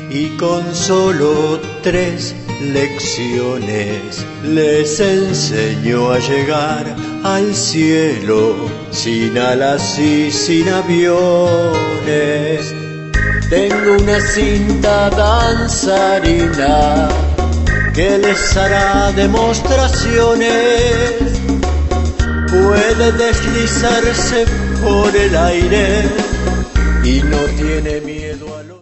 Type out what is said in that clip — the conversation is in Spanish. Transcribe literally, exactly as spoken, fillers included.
y con solo tres lecciones les enseñó a llegar al cielo sin alas y sin aviones. Tengo una cinta danzarina que les hará demostraciones. Puede deslizarse por el aire y no tiene miedo.